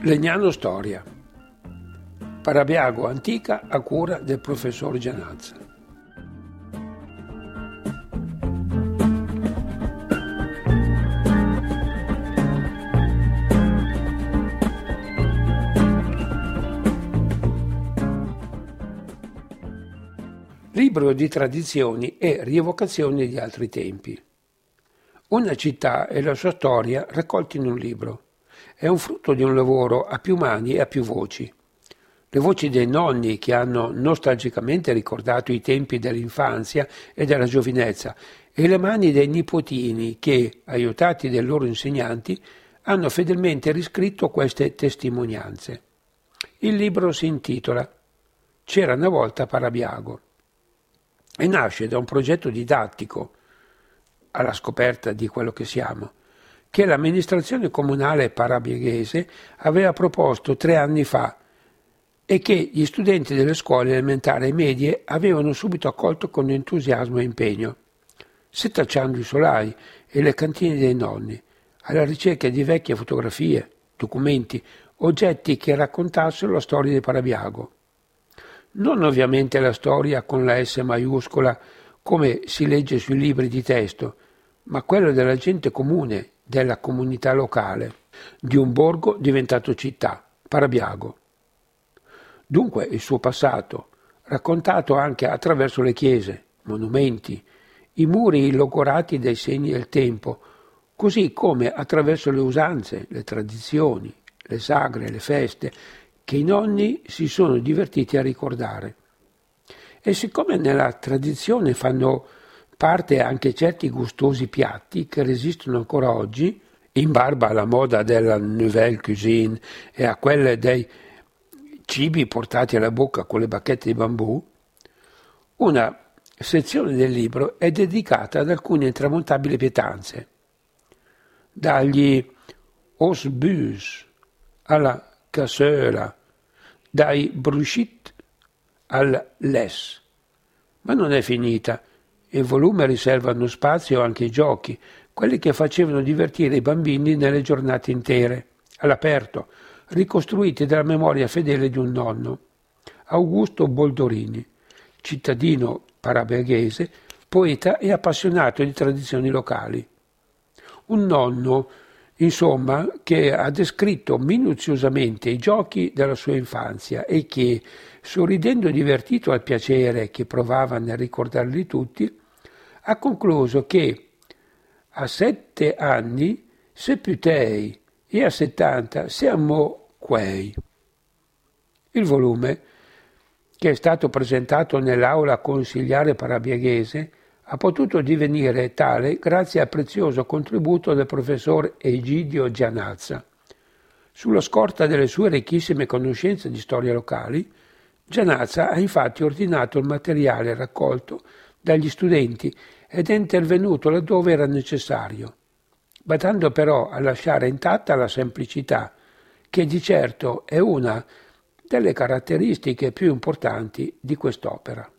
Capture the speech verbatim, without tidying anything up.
Legnano Storia. Parabiago antica a cura del professor Gianazza. Libro di tradizioni e rievocazioni di altri tempi. Una città e la sua storia raccolti in un libro. È un frutto di un lavoro a più mani e a più voci. Le voci dei nonni che hanno nostalgicamente ricordato i tempi dell'infanzia e della giovinezza e le mani dei nipotini che, aiutati dai loro insegnanti, hanno fedelmente riscritto queste testimonianze. Il libro si intitola C'era una volta Parabiago e nasce da un progetto didattico, alla scoperta di quello che siamo, che l'amministrazione comunale parabiaghese aveva proposto tre anni fa e che gli studenti delle scuole elementari e medie avevano subito accolto con entusiasmo e impegno, setacciando i solai e le cantine dei nonni, alla ricerca di vecchie fotografie, documenti, oggetti che raccontassero la storia di Parabiago. Non ovviamente la storia con la S maiuscola come si legge sui libri di testo, ma quella della gente comune, della comunità locale, di un borgo diventato città, Parabiago. Dunque il suo passato, raccontato anche attraverso le chiese, monumenti, i muri logorati dai segni del tempo, così come attraverso le usanze, le tradizioni, le sagre, le feste, che i nonni si sono divertiti a ricordare. E siccome nella tradizione fanno parte anche certi gustosi piatti che resistono ancora oggi, in barba alla moda della nouvelle cuisine e a quelle dei cibi portati alla bocca con le bacchette di bambù, una sezione del libro è dedicata ad alcune intramontabili pietanze, dagli os bus alla cassola, dai bruschit al les. Ma non è finita. Il volume riserva uno spazio anche ai giochi, quelli che facevano divertire i bambini nelle giornate intere, all'aperto, ricostruiti dalla memoria fedele di un nonno, Augusto Boldorini, cittadino parabiaghese, poeta e appassionato di tradizioni locali. Un nonno, insomma, che ha descritto minuziosamente i giochi della sua infanzia e che, sorridendo divertito al piacere che provava nel ricordarli tutti, ha concluso che a sette anni se putei e a settanta siamo quei. Il volume, che è stato presentato nell'aula consiliare parabiaghese, ha potuto divenire tale grazie al prezioso contributo del professor Egidio Gianazza. Sulla scorta delle sue ricchissime conoscenze di storia locali, Gianazza ha infatti ordinato il materiale raccolto dagli studenti ed è intervenuto laddove era necessario, badando però a lasciare intatta la semplicità, che di certo è una delle caratteristiche più importanti di quest'opera.